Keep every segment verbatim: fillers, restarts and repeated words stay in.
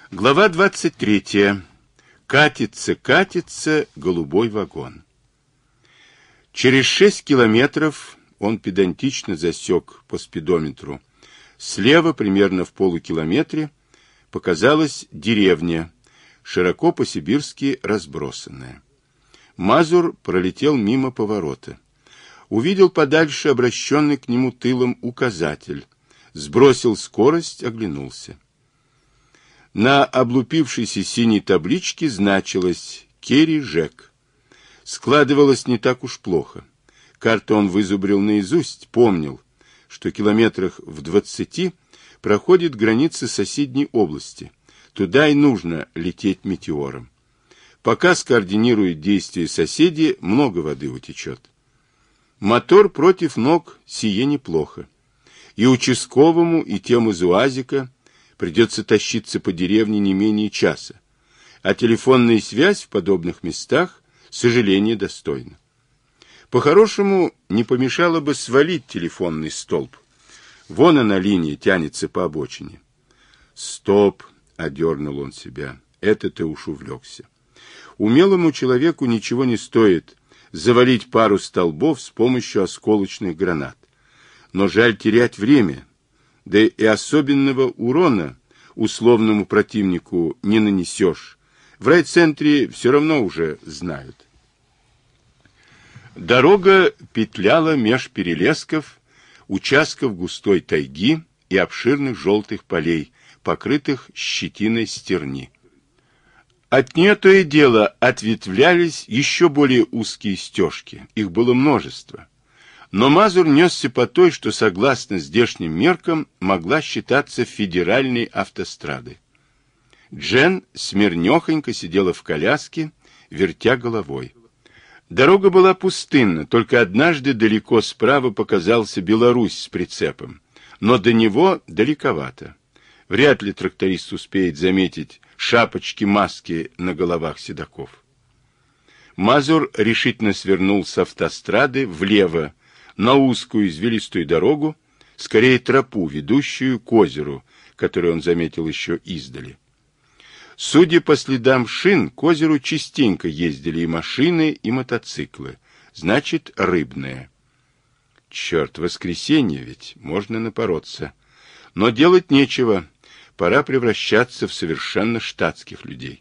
Глава двадцать третья. Катится, катится голубой вагон. Через шесть километров он педантично засек по спидометру. Слева, примерно в полукилометре, показалась деревня, широко по-сибирски разбросанная. Мазур пролетел мимо поворота. Увидел подальше обращенный к нему тылом указатель. Сбросил скорость, оглянулся. На облупившейся синей табличке значилось «Керри Жек». Складывалось не так уж плохо. Карту он вызубрил наизусть, помнил, что километрах в двадцати проходит граница соседней области. Туда и нужно лететь метеором. Пока скоординирует действия соседей, много воды утечет. Мотор против ног сие неплохо. И участковому, и тем из УАЗика придется тащиться по деревне не менее часа. А телефонная связь в подобных местах, сожаление, достойна. По-хорошему, не помешало бы свалить телефонный столб. Вон она линия тянется по обочине. Стоп, одернул он себя. Это ты уж увлекся. Умелому человеку ничего не стоит завалить пару столбов с помощью осколочных гранат. Но жаль терять время, да и особенного урона условному противнику не нанесешь. В райцентре все равно уже знают. Дорога петляла меж перелесков, участков густой тайги и обширных желтых полей, покрытых щетиной стерни. От нее то и дело ответвлялись еще более узкие стежки. Их было множество. Но Мазур несся по той, что, согласно здешним меркам, могла считаться федеральной автострадой. Джен смирнехонько сидела в коляске, вертя головой. Дорога была пустынна, только однажды далеко справа показался Беларусь с прицепом, но до него далековато. Вряд ли тракторист успеет заметить шапочки-маски на головах седаков. Мазур решительно свернул с автострады влево, на узкую извилистую дорогу, скорее тропу, ведущую к озеру, которую он заметил еще издали. Судя по следам шин, к озеру частенько ездили и машины, и мотоциклы. Значит, рыбное. Черт, воскресенье ведь, можно напороться. Но делать нечего, пора превращаться в совершенно штатских людей.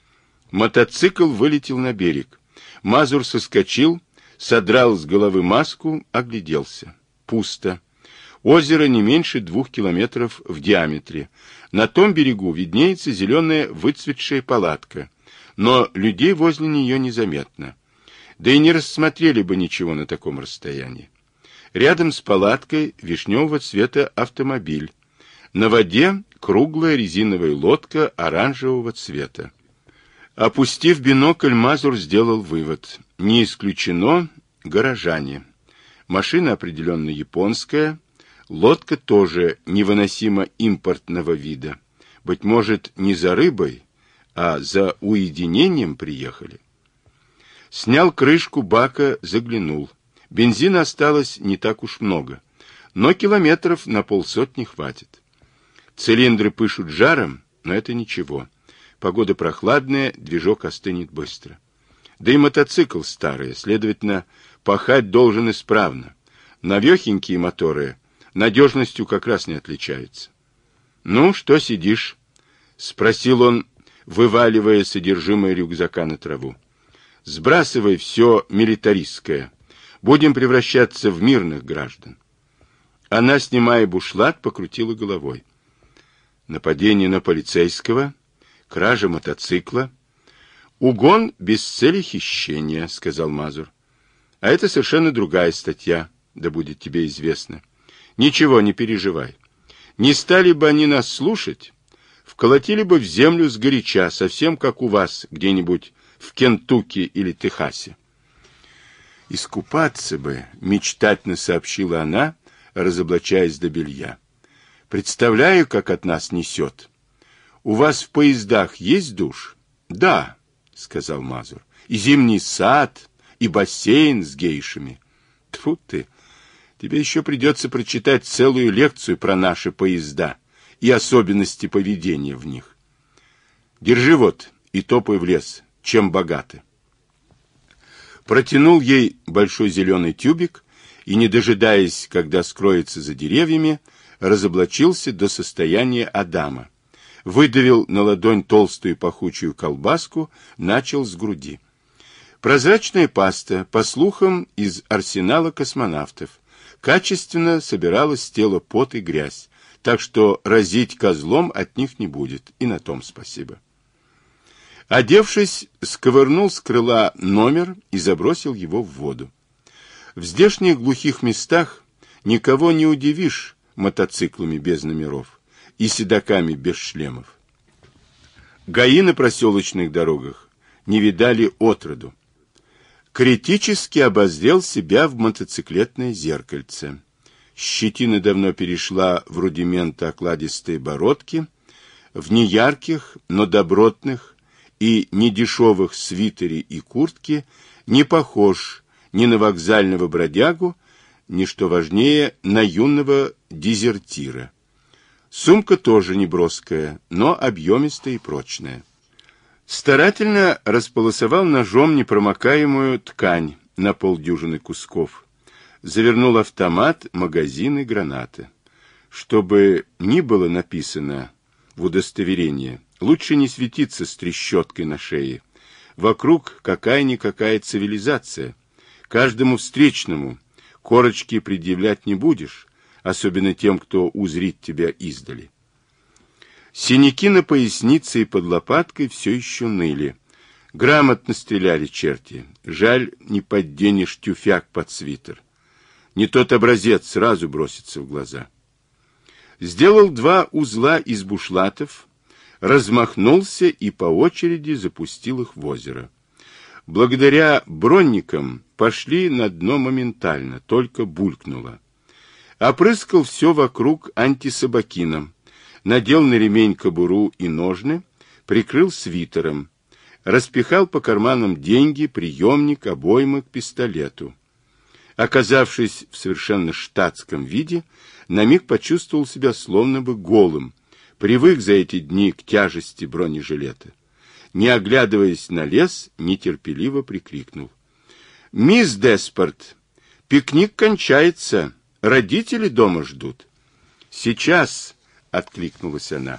Мотоцикл вылетел на берег. Мазур соскочил, содрал с головы маску, огляделся. Пусто. Озеро не меньше двух километров в диаметре. На том берегу виднеется зеленая выцветшая палатка, но людей возле нее незаметно. Да и не рассмотрели бы ничего на таком расстоянии. Рядом с палаткой вишневого цвета автомобиль. На воде круглая резиновая лодка оранжевого цвета. Опустив бинокль, Мазур сделал вывод. Не исключено горожане. Машина определенно японская, лодка тоже невыносимо импортного вида. Быть может, не за рыбой, а за уединением приехали. Снял крышку бака, заглянул. Бензина осталось не так уж много, но километров на полсотни хватит. Цилиндры пышут жаром, но это ничего. Погода прохладная, движок остынет быстро. Да и мотоцикл старый, следовательно, пахать должен исправно. Навехенькие моторы надежностью как раз не отличаются. — Ну, что сидишь? — спросил он, вываливая содержимое рюкзака на траву. — Сбрасывай все милитаристское. Будем превращаться в мирных граждан. Она, снимая бушлат, покрутила головой. Нападение на полицейского, кража мотоцикла. Угон без цели хищения, сказал Мазур. А это совершенно другая статья, да будет тебе известно. Ничего, не переживай. Не стали бы они нас слушать, вколотили бы в землю сгоряча, совсем как у вас где-нибудь в Кентукки или Техасе. Искупаться бы, мечтательно сообщила она, разоблачаясь до белья. Представляю, как от нас несет. У вас в поездах есть душ? Да, сказал Мазур. И зимний сад, и бассейн с гейшами. Тьфу ты, тебе еще придется прочитать целую лекцию про наши поезда и особенности поведения в них. Держи вот и топай в лес, чем богаты. Протянул ей большой зеленый тюбик и, не дожидаясь, когда скроется за деревьями, разоблачился до состояния Адама. Выдавил на ладонь толстую пахучую колбаску, начал с груди. Прозрачная паста, по слухам, из арсенала космонавтов, качественно собирала с тела пот и грязь, так что разить козлом от них не будет, и на том спасибо. Одевшись, сковырнул с крыла номер и забросил его в воду. В здешних глухих местах никого не удивишь мотоциклами без номеров и седоками без шлемов. ГАИ на проселочных дорогах не видали отроду. Критически обозрел себя в мотоциклетное зеркальце. Щетина давно перешла в рудименты окладистой бородки, в неярких, но добротных и недешевых свитере и куртке не похож ни на вокзального бродягу, ни, что важнее, на юного дезертира. Сумка тоже не броская, но объемистая и прочная. Старательно располосовал ножом непромокаемую ткань на полдюжины кусков. Завернул автомат, магазины, гранаты. Чтобы ни было написано в удостоверении, лучше не светиться с трещоткой на шее. Вокруг какая-никакая цивилизация. Каждому встречному корочки предъявлять не будешь, особенно тем, кто узрит тебя издали. Синяки на пояснице и под лопаткой все еще ныли. Грамотно стреляли черти. Жаль, не подденешь тюфяк под свитер. Не тот образец, сразу бросится в глаза. Сделал два узла из бушлатов, размахнулся и по очереди запустил их в озеро. Благодаря бронникам пошли на дно моментально, только булькнуло. Опрыскал все вокруг антисобакином, надел на ремень кобуру и ножны, прикрыл свитером, распихал по карманам деньги, приемник, обоймы к пистолету. Оказавшись в совершенно штатском виде, на миг почувствовал себя словно бы голым, привык за эти дни к тяжести бронежилета. Не оглядываясь на лес, нетерпеливо прикрикнул: «Мисс Деспорт, пикник кончается, родители дома ждут». «Сейчас», — откликнулась она.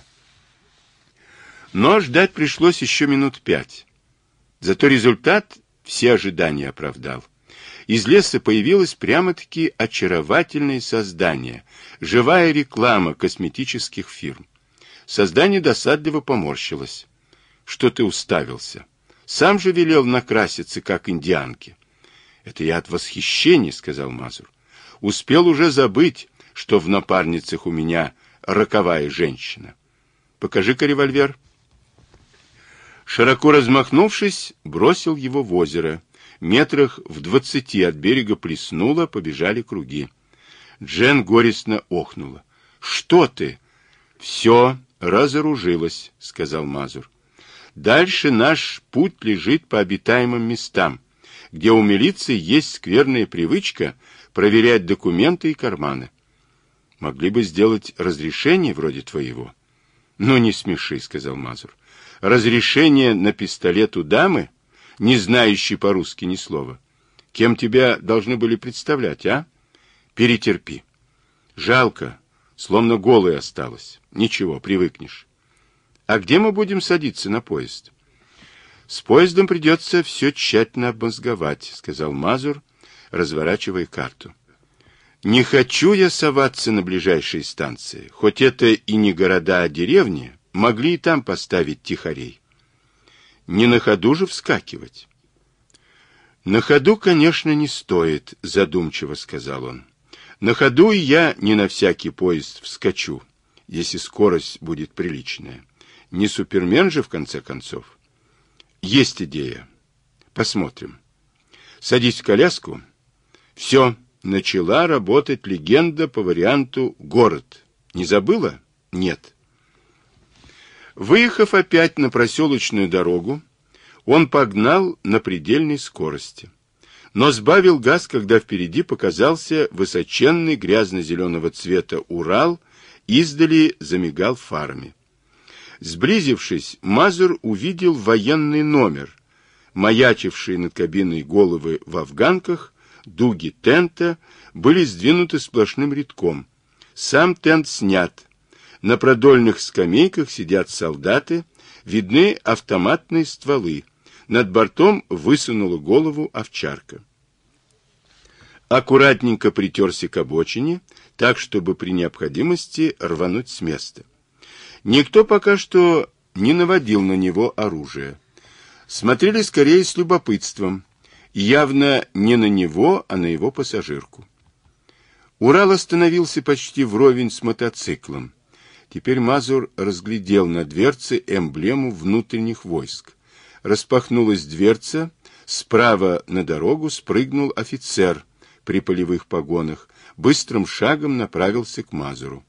Но ждать пришлось еще минут пять. Зато результат все ожидания оправдал. Из леса появилось прямо-таки очаровательное создание, живая реклама косметических фирм. Создание досадливо поморщилось. «Что ты уставился? Сам же велел накраситься, как индианки». «Это я от восхищения», — сказал Мазур. «Успел уже забыть, что в напарницах у меня роковая женщина. Покажи-ка револьвер». Широко размахнувшись, бросил его в озеро. Метрах в двадцати от берега плеснуло, побежали круги. Джен горестно охнула. «Что ты?» «Все разоружилось», — сказал Мазур. «Дальше наш путь лежит по обитаемым местам, где у милиции есть скверная привычка проверять документы и карманы. Могли бы сделать разрешение вроде твоего». «Ну, не смеши», — сказал Мазур. «Разрешение на пистолет у дамы, не знающей по-русски ни слова. Кем тебя должны были представлять, а? Перетерпи. Жалко, словно голой осталась. Ничего, привыкнешь. А где мы будем садиться на поезд?» «С поездом придется все тщательно обмозговать», — сказал Мазур, разворачивая карту. «Не хочу я соваться на ближайшие станции. Хоть это и не города, а деревни, могли и там поставить тихарей. Не на ходу же вскакивать». «На ходу, конечно, не стоит», — задумчиво сказал он. «На ходу и я не на всякий поезд вскочу, если скорость будет приличная. Не супермен же, в конце концов». «Есть идея. Посмотрим. Садись в коляску». «Все, начала работать легенда по варианту «город». Не забыла?» «Нет». Выехав опять на проселочную дорогу, он погнал на предельной скорости, но сбавил газ, когда впереди показался высоченный грязно-зеленого цвета Урал, издали замигал фарами. Сблизившись, Мазур увидел военный номер, маячившие над кабиной головы в афганках, дуги тента были сдвинуты сплошным рядком. Сам тент снят. На продольных скамейках сидят солдаты, видны автоматные стволы. Над бортом высунула голову овчарка. Аккуратненько притерся к обочине, так, чтобы при необходимости рвануть с места. Никто пока что не наводил на него оружие. Смотрели скорее с любопытством, явно не на него, а на его пассажирку. Урал остановился почти вровень с мотоциклом. Теперь Мазур разглядел на дверце эмблему внутренних войск. Распахнулась дверца, справа на дорогу спрыгнул офицер при полевых погонах, быстрым шагом направился к Мазуру.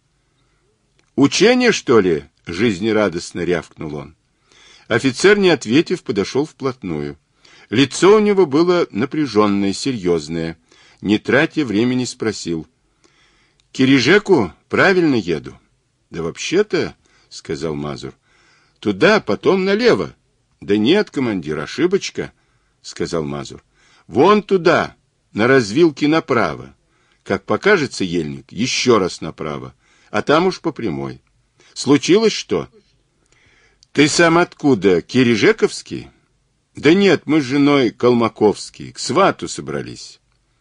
«Учение, что ли?» — жизнерадостно рявкнул он. Офицер, не ответив, подошел вплотную. Лицо у него было напряженное, серьезное. Не тратя времени, спросил. — Кирижеку правильно еду? — Да вообще-то, — сказал Мазур, — туда, потом налево. — Да нет, командир, ошибочка, — сказал Мазур. — Вон туда, на развилке направо. Как покажется ельник, еще раз направо, а там уж по прямой. Случилось что? — Ты сам откуда, Кирижековский? — Да нет, мы с женой Колмаковский, к свату собрались.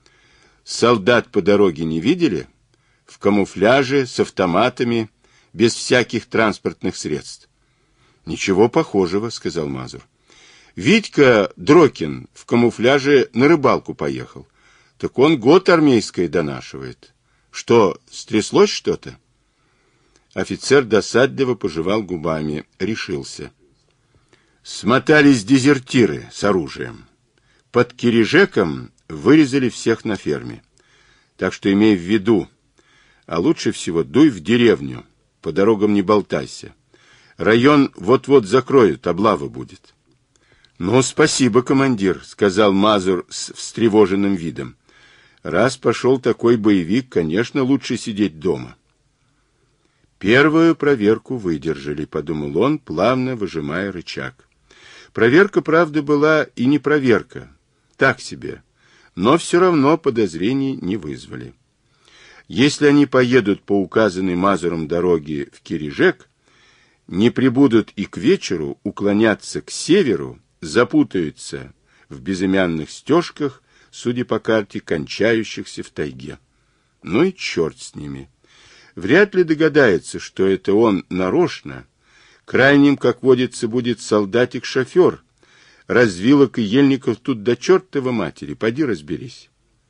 — Солдат по дороге не видели? В камуфляже, с автоматами, без всяких транспортных средств. — Ничего похожего, — сказал Мазур. — Витька Дрокин в камуфляже на рыбалку поехал. Так он год армейское донашивает. Что, стряслось что-то? Офицер досадливо пожевал губами, решился. Смотались дезертиры с оружием. Под Кирижеком вырезали всех на ферме. Так что имей в виду, а лучше всего дуй в деревню, по дорогам не болтайся. Район вот-вот закроют, облава будет. — Ну, спасибо, командир, — сказал Мазур с встревоженным видом. — Раз пошел такой боевик, конечно, лучше сидеть дома. Первую проверку выдержали, — подумал он, плавно выжимая рычаг. Проверка, правда, была и не проверка, так себе, но все равно подозрений не вызвали. Если они поедут по указанной Мазуром дороге в Кирижек, не прибудут и к вечеру уклоняться к северу, запутаются в безымянных стежках, судя по карте, кончающихся в тайге. Ну и черт с ними. Вряд ли догадается, что это он нарочно. Крайним, как водится, будет солдатик-шофер. Развилок и ельников тут до чертова матери, поди разберись.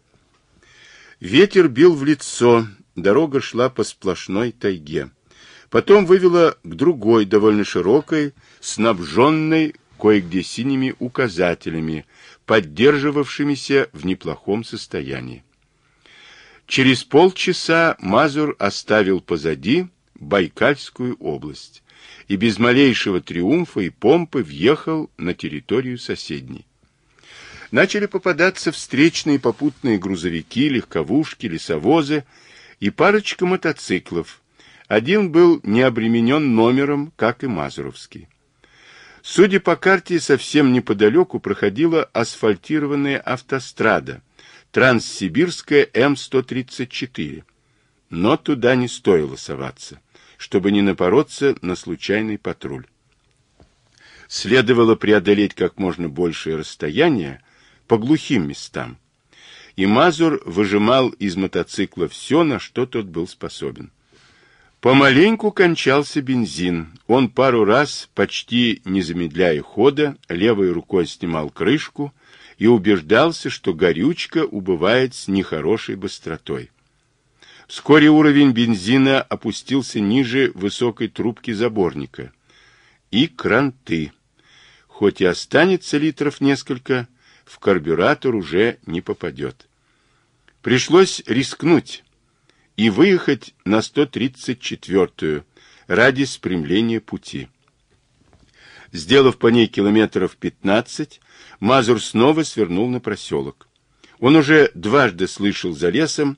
Ветер бил в лицо, дорога шла по сплошной тайге. Потом вывела к другой, довольно широкой, снабженной кое-где синими указателями, поддерживавшимися в неплохом состоянии. Через полчаса Мазур оставил позади Байкальскую область и без малейшего триумфа и помпы въехал на территорию соседней. Начали попадаться встречные попутные грузовики, легковушки, лесовозы и парочка мотоциклов. Один был не обременен номером, как и Мазуровский. Судя по карте, совсем неподалеку проходила асфальтированная автострада, Транссибирская М сто тридцать четыре. Но туда не стоило соваться, чтобы не напороться на случайный патруль. Следовало преодолеть как можно большее расстояние по глухим местам. И Мазур выжимал из мотоцикла все, на что тот был способен. Помаленьку кончался бензин. Он пару раз, почти не замедляя хода, левой рукой снимал крышку и убеждался, что горючка убывает с нехорошей быстротой. Вскоре уровень бензина опустился ниже высокой трубки заборника. И кранты. Хоть и останется литров несколько, в карбюратор уже не попадет. Пришлось рискнуть и выехать на сто тридцать четвёртую ради спрямления пути. Сделав по ней километров пятнадцать, Мазур снова свернул на проселок. Он уже дважды слышал за лесом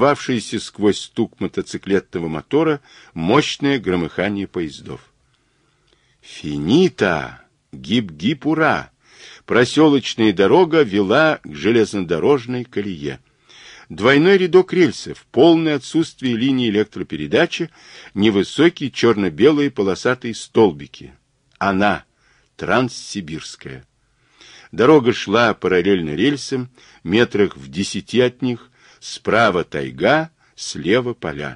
прорывавшееся сквозь стук мотоциклетного мотора мощное громыхание поездов. Финита! Гип-гип, ура! Проселочная дорога вела к железнодорожной колее. Двойной рядок рельсов, полное отсутствие линии электропередачи, невысокие черно-белые полосатые столбики. Она, Транссибирская. Дорога шла параллельно рельсам, метрах в десяти от них, справа тайга, слева поля.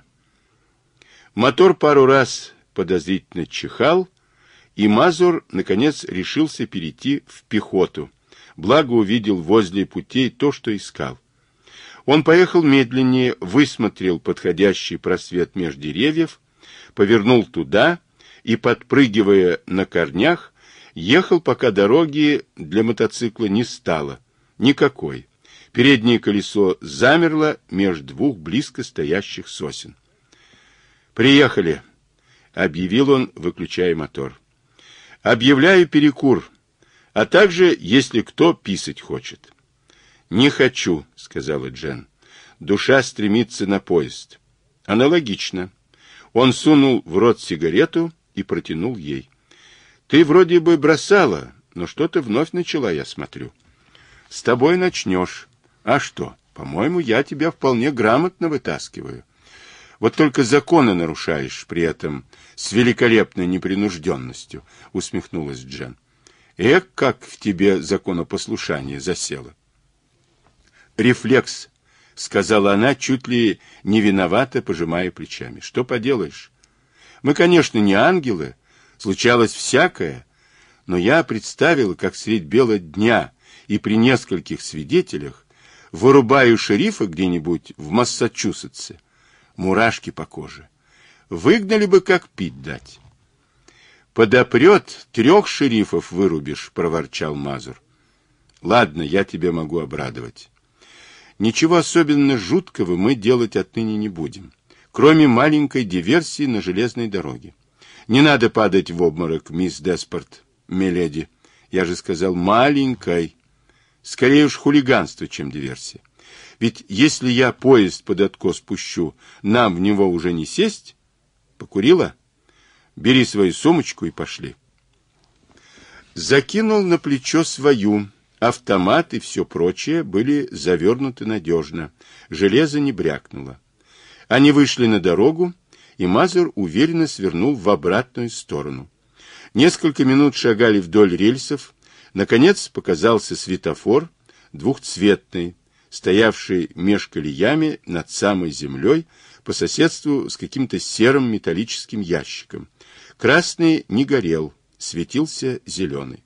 Мотор пару раз подозрительно чихал, и Мазур, наконец, решился перейти в пехоту, благо увидел возле путей то, что искал. Он поехал медленнее, высмотрел подходящий просвет меж деревьев, повернул туда и, подпрыгивая на корнях, ехал, пока дороги для мотоцикла не стало. Никакой. Переднее колесо замерло меж двух близко стоящих сосен. «Приехали», — объявил он, выключая мотор. «Объявляю перекур, а также, если кто писать хочет». «Не хочу», — сказала Джен. «Душа стремится на поезд». Аналогично. Он сунул в рот сигарету и протянул ей. «Ты вроде бы бросала, но что-то вновь начала, я смотрю». «С тобой начнешь. А что? По-моему, я тебя вполне грамотно вытаскиваю. Вот только законы нарушаешь при этом с великолепной непринужденностью», — усмехнулась Джен. «Эх, как в тебе законопослушание засело». «Рефлекс», — сказала она, чуть ли не виновато, пожимая плечами. «Что поделаешь? Мы, конечно, не ангелы, случалось всякое, но я представила, как средь бела дня и при нескольких свидетелях вырубаю шерифа где-нибудь в Массачусетсе. Мурашки по коже. Выгнали бы, как пить дать». «Подопрет, трех шерифов вырубишь», — проворчал Мазур. «Ладно, я тебя могу обрадовать. Ничего особенно жуткого мы делать отныне не будем, кроме маленькой диверсии на железной дороге. Не надо падать в обморок, мисс Деспорт, миледи. Я же сказал маленькой. Скорее уж хулиганство, чем диверсия. Ведь если я поезд под откос пущу, нам в него уже не сесть. Покурила? Бери свою сумочку и пошли». Закинул на плечо свою. Автомат и все прочее были завернуты надежно. Железо не брякнуло. Они вышли на дорогу, и Мазур уверенно свернул в обратную сторону. Несколько минут шагали вдоль рельсов. Наконец показался светофор, двухцветный, стоявший меж колеями над самой землей, по соседству с каким-то серым металлическим ящиком. Красный не горел, светился зеленый.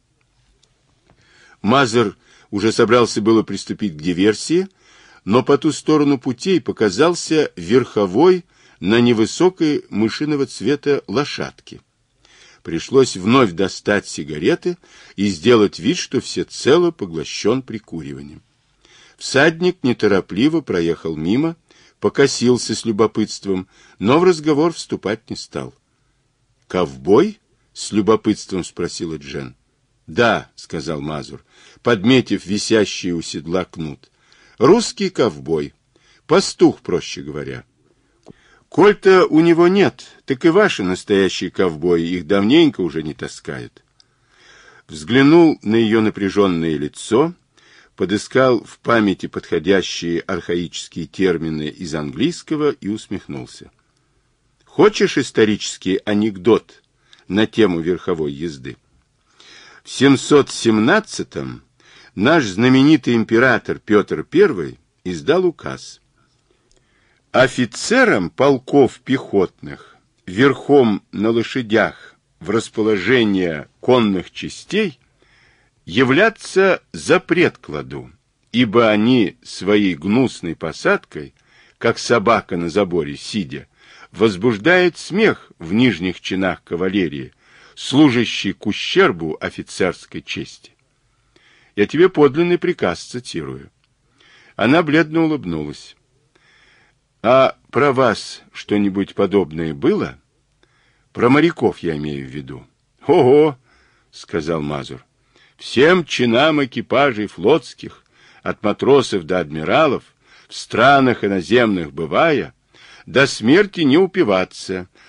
Мазур уже собрался было приступить к диверсии, но по ту сторону путей показался верховой на невысокой мышиного цвета лошадке. Пришлось вновь достать сигареты и сделать вид, что всецело поглощен прикуриванием. Всадник неторопливо проехал мимо, покосился с любопытством, но в разговор вступать не стал. «Ковбой?» — с любопытством спросила Джен. «Да», — сказал Мазур, подметив висящий у седла кнут. «Русский ковбой. Пастух, проще говоря. Коль-то у него нет, так и ваши настоящие ковбои их давненько уже не таскают». Взглянул на ее напряженное лицо, подыскал в памяти подходящие архаические термины из английского и усмехнулся. «Хочешь исторический анекдот на тему верховой езды? В семьсот семнадцатом наш знаменитый император Петр Первый издал указ. Офицерам полков пехотных верхом на лошадях в расположение конных частей являться запрет кладу, ибо они своей гнусной посадкой, как собака на заборе сидя, возбуждают смех в нижних чинах кавалерии, служащий к ущербу офицерской чести. Я тебе подлинный приказ цитирую». Она бледно улыбнулась. «А про вас что-нибудь подобное было? Про моряков я имею в виду». «Ого!» — сказал Мазур. «Всем чинам экипажей флотских, от матросов до адмиралов, в странах иноземных бывая, до смерти не упиваться,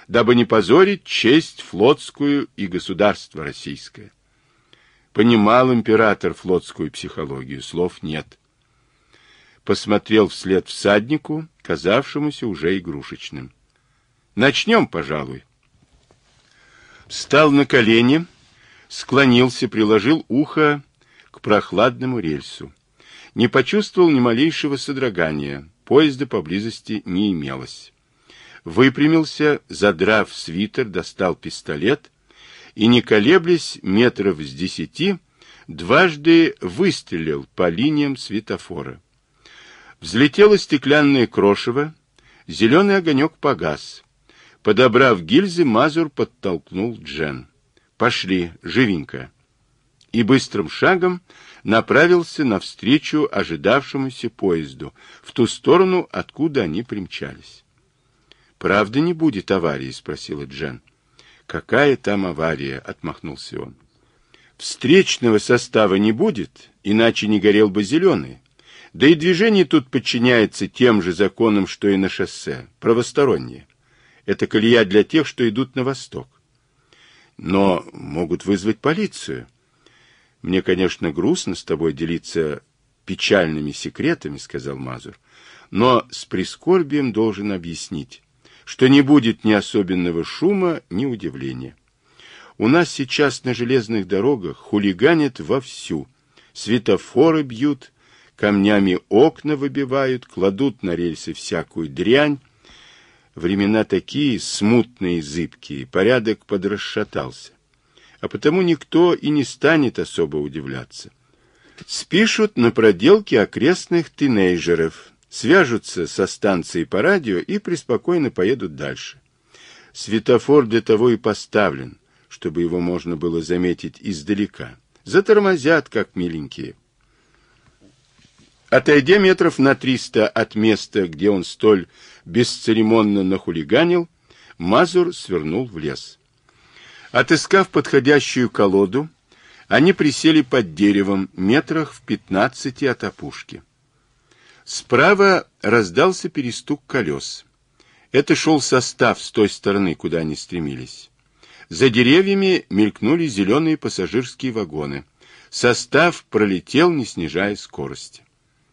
дабы не позорить честь флотскую и государство российское. Понимал император флотскую психологию, слов нет. Посмотрел вслед всаднику, казавшемуся уже игрушечным. Начнем, пожалуй. Встал на колени, склонился, приложил ухо к прохладному рельсу. Не почувствовал ни малейшего содрогания, поезда поблизости не имелось. Выпрямился, задрав свитер, достал пистолет и, не колеблясь метров с десяти, дважды выстрелил по линиям светофора. Взлетело стеклянное крошево, зеленый огонек погас. Подобрав гильзы, Мазур подтолкнул Джен. «Пошли, живенько!» И быстрым шагом направился навстречу ожидавшемуся поезду, в ту сторону, откуда они примчались. «Правда не будет аварии?» — спросила Джен. «Какая там авария?» — отмахнулся он. «Встречного состава не будет, иначе не горел бы зеленый. Да и движение тут подчиняется тем же законам, что и на шоссе, правостороннее. Это колея для тех, что идут на восток. Но могут вызвать полицию. Мне, конечно, грустно с тобой делиться печальными секретами, — сказал Мазур, — но с прискорбием должен объяснить, что не будет ни особенного шума, ни удивления. У нас сейчас на железных дорогах хулиганят вовсю, светофоры бьют, камнями окна выбивают, кладут на рельсы всякую дрянь. Времена такие смутные и зыбкие, порядок подрасшатался. А потому никто и не станет особо удивляться. Спишут на проделки окрестных тинейджеров, свяжутся со станцией по радио и преспокойно поедут дальше. Светофор для того и поставлен, чтобы его можно было заметить издалека. Затормозят, как миленькие. Отойдя метров на триста от места, где он столь бесцеремонно нахулиганил, Мазур свернул в лес. Отыскав подходящую колоду, они присели под деревом метрах в пятнадцати от опушки. Справа раздался перестук колес. Это шел состав с той стороны, куда они стремились. За деревьями мелькнули зеленые пассажирские вагоны. Состав пролетел, не снижая скорости.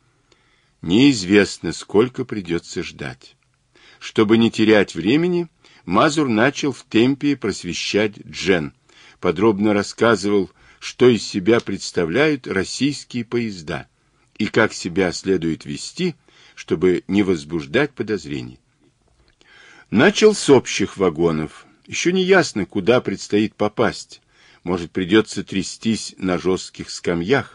Неизвестно, сколько придется ждать. Чтобы не терять времени, Мазур начал в темпе просвещать Джен, подробно рассказывал, что из себя представляют российские поезда и как себя следует вести, чтобы не возбуждать подозрений. Начал с общих вагонов. Еще не ясно, куда предстоит попасть. Может, придется трястись на жестких скамьях.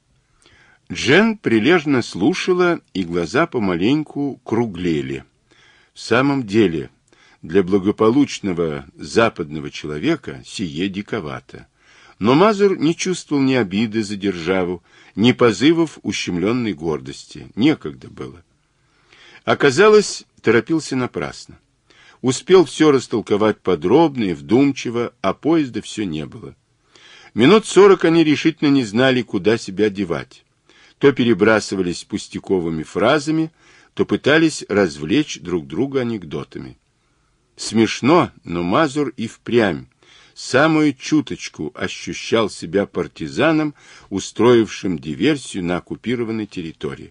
Джен прилежно слушала, и глаза помаленьку круглели. В самом деле, для благополучного западного человека сие диковато. Но Мазур не чувствовал ни обиды за державу, ни позывов ущемленной гордости. Некогда было. Оказалось, торопился напрасно. Успел все растолковать подробно и вдумчиво, а поезда все не было. Минут сорок они решительно не знали, куда себя девать. То перебрасывались пустяковыми фразами, то пытались развлечь друг друга анекдотами. Смешно, но Мазур и впрямь самую чуточку ощущал себя партизаном, устроившим диверсию на оккупированной территории.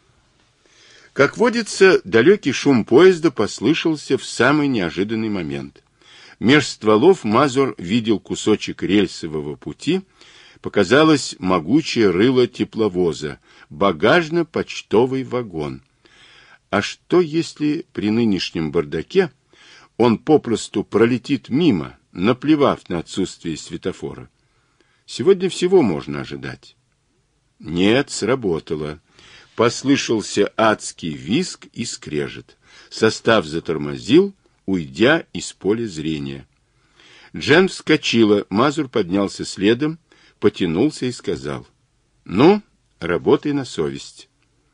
Как водится, далекий шум поезда послышался в самый неожиданный момент. Меж стволов Мазур видел кусочек рельсового пути, показалось могучее рыло тепловоза, багажно-почтовый вагон. А что, если при нынешнем бардаке он попросту пролетит мимо, наплевав на отсутствие светофора? Сегодня всего можно ожидать. Нет, сработало. Послышался адский визг и скрежет. Состав затормозил, уйдя из поля зрения. Джен вскочила, Мазур поднялся следом, потянулся и сказал: «Ну, работай на совесть».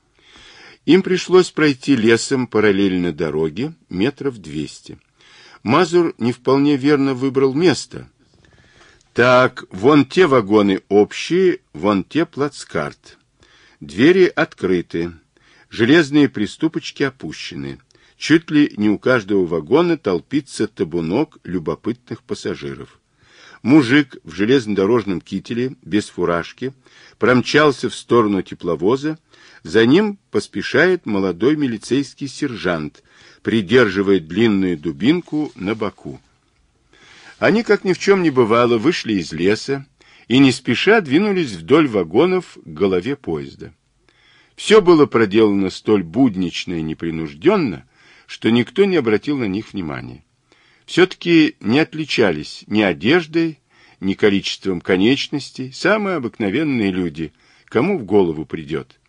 Им пришлось пройти лесом параллельно дороге метров двести. Мазур не вполне верно выбрал место. Так, вон те вагоны общие, вон те плацкарт. Двери открыты, железные приступочки опущены. чуть ли не у каждого вагона толпится табунок любопытных пассажиров. Мужик в железнодорожном кителе, без фуражки, промчался в сторону тепловоза, за ним поспешает молодой милицейский сержант, придерживая длинную дубинку на боку. Они, как ни в чем не бывало, вышли из леса и не спеша двинулись вдоль вагонов к голове поезда. Все было проделано столь буднично и непринужденно, что никто не обратил на них внимания. Все-таки не отличались ни одеждой, ни количеством конечностей, самые обыкновенные люди, кому в голову придет.